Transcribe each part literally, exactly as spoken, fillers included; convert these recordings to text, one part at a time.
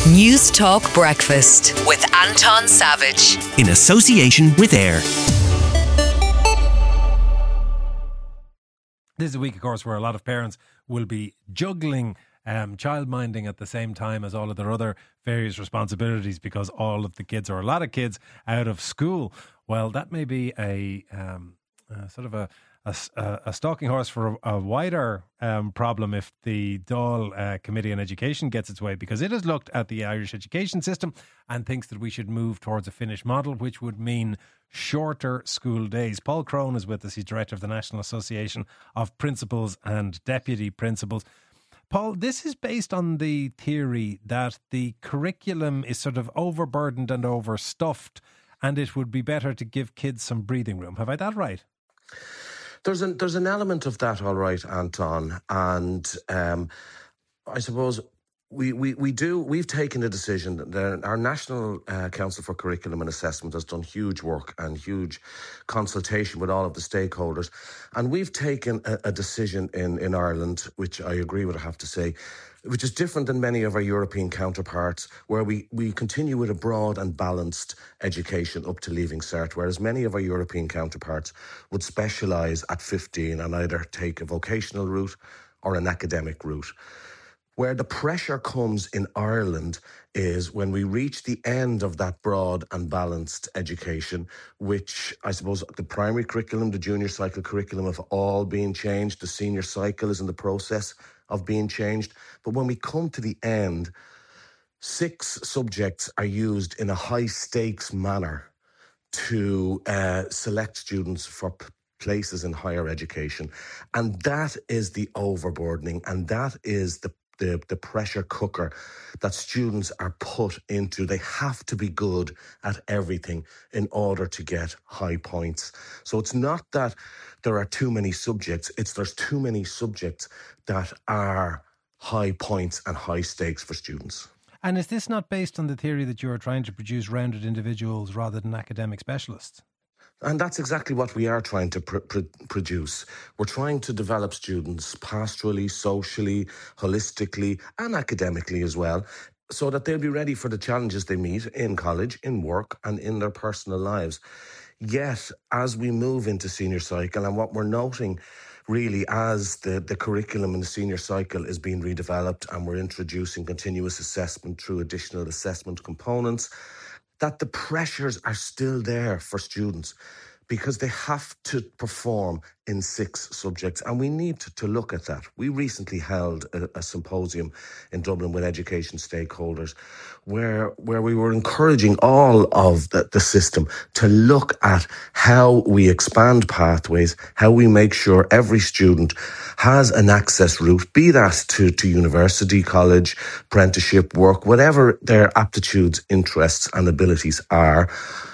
News Talk Breakfast with Anton Savage. In association with AIR. This is a week, of course, where a lot of parents will be juggling um, childminding at the same time as all of their other various responsibilities, because all of the kids, or a lot of kids, out of school. Well, that may be a um, uh, sort of a, a, a stalking horse for a, a wider um, problem if the Dáil uh, Committee on Education gets its way, because it has looked at the Irish education system and thinks that we should move towards a Finnish model, which would mean shorter school days. Paul Crone is with us. He's director of the National Association of Principals and Deputy Principals. Paul, this is based on the theory that the curriculum is sort of overburdened and overstuffed, and it would be better to give kids some breathing room. Have I that right? There's an there's an element of that, all right, Anton, and um, I suppose we, we we do we've taken a decision that our National uh, Council for Curriculum and Assessment has done huge work and huge consultation with all of the stakeholders, and we've taken a, a decision in in Ireland, which I agree with, I have to say, which is different than many of our European counterparts, where we, we continue with a broad and balanced education up to Leaving Cert, whereas many of our European counterparts would specialise at fifteen and either take a vocational route or an academic route. Where the pressure comes in Ireland is when we reach the end of that broad and balanced education, which I suppose the primary curriculum, the junior cycle curriculum have all been changed. The senior cycle is in the process of being changed. But when we come to the end, six subjects are used in a high stakes manner to uh, select students for p- places in higher education. And that is the overburdening, and that is the The, the pressure cooker that students are put into. They have to be good at everything in order to get high points. So it's not that there are too many subjects, it's there's too many subjects that are high points and high stakes for students. And is this not based on the theory that you're trying to produce rounded individuals rather than academic specialists? And that's exactly what we are trying to pr- pr- produce. We're trying to develop students pastorally, socially, holistically, and academically as well, so that they'll be ready for the challenges they meet in college, in work, and in their personal lives. Yet, as we move into senior cycle, and what we're noting really as the, the curriculum in the senior cycle is being redeveloped, and we're introducing continuous assessment through additional assessment components, that the pressures are still there for students because they have to perform in six subjects. And we need to, to look at that. We recently held a, a symposium in Dublin with education stakeholders where, where we were encouraging all of the, the system to look at how we expand pathways, how we make sure every student has an access route, be that to, to university, college, apprenticeship, work, whatever their aptitudes, interests and abilities are,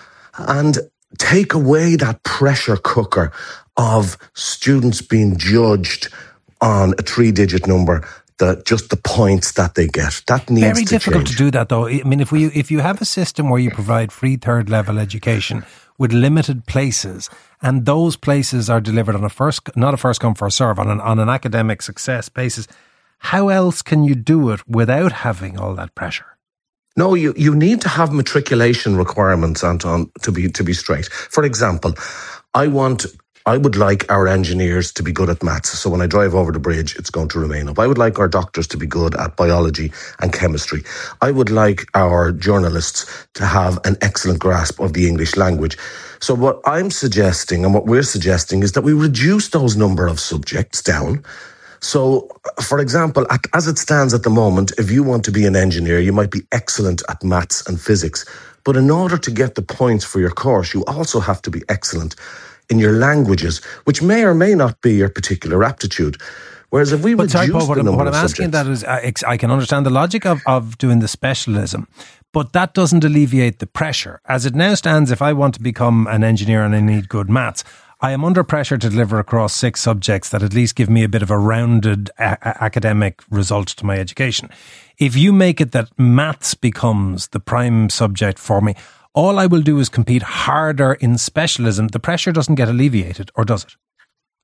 and take away that pressure cooker of students being judged on a three-digit number, the just the points that they get. That needs Very to difficult change. to do that, though. I mean, if we if you have a system where you provide free third-level education with limited places, and those places are delivered on a first, not a first come first serve, on an on an academic success basis, how else can you do it without having all that pressure? No, you, you need to have matriculation requirements, Anton, to be to be straight. For example, I want I would like our engineers to be good at maths. So when I drive over the bridge, it's going to remain up. I would like our doctors to be good at biology and chemistry. I would like our journalists to have an excellent grasp of the English language. So what I'm suggesting and what we're suggesting is that we reduce those number of subjects down. So, for example, as it stands at the moment, if you want to be an engineer, you might be excellent at maths and physics. But in order to get the points for your course, you also have to be excellent in your languages, which may or may not be your particular aptitude. Whereas if we but reduce sorry, Paul, the what, number what I'm of asking subjects, that is, I, I can understand the logic of, of doing the specialism, but that doesn't alleviate the pressure. As it now stands, if I want to become an engineer and I need good maths, I am under pressure to deliver across six subjects that at least give me a bit of a rounded a- academic result to my education. If you make it that maths becomes the prime subject for me, all I will do is compete harder in specialism. The pressure doesn't get alleviated, or does it? well,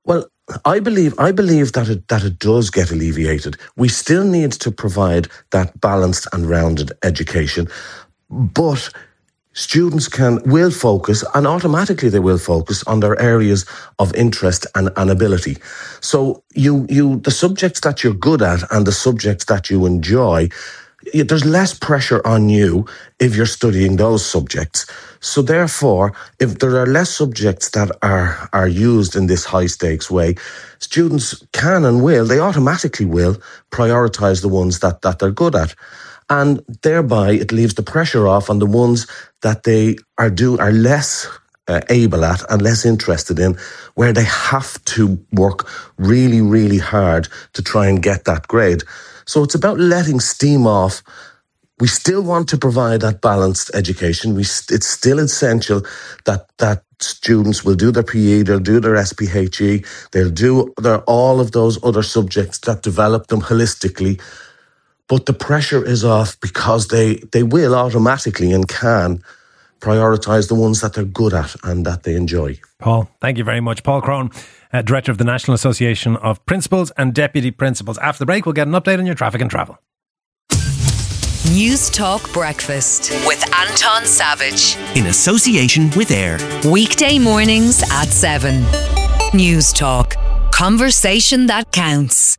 I believe I believe that it that it does get alleviated. We still need to provide that balanced and rounded education, but students can will focus, and automatically they will focus on their areas of interest and, and ability. So you you the subjects that you're good at and the subjects that you enjoy, there's less pressure on you if you're studying those subjects. So therefore, if there are less subjects that are are used in this high stakes way, students can and will, they automatically will prioritise the ones that, that they're good at. And thereby it leaves the pressure off on the ones that they are do are less uh, able at and less interested in, where they have to work really, really hard to try and get that grade. So it's about letting steam off. We still want to provide that balanced education. We it's still essential that that students will do their P E, they'll do their S P H E, they'll do their, all of those other subjects that develop them holistically. But the pressure is off because they, they will automatically and can prioritise the ones that they're good at and that they enjoy. Paul, thank you very much. Paul Crone, uh, Director of the National Association of Principals and Deputy Principals. After the break, we'll get an update on your traffic and travel. News Talk Breakfast with Anton Savage. In association with AIR. Weekday mornings at seven. News Talk. Conversation that counts.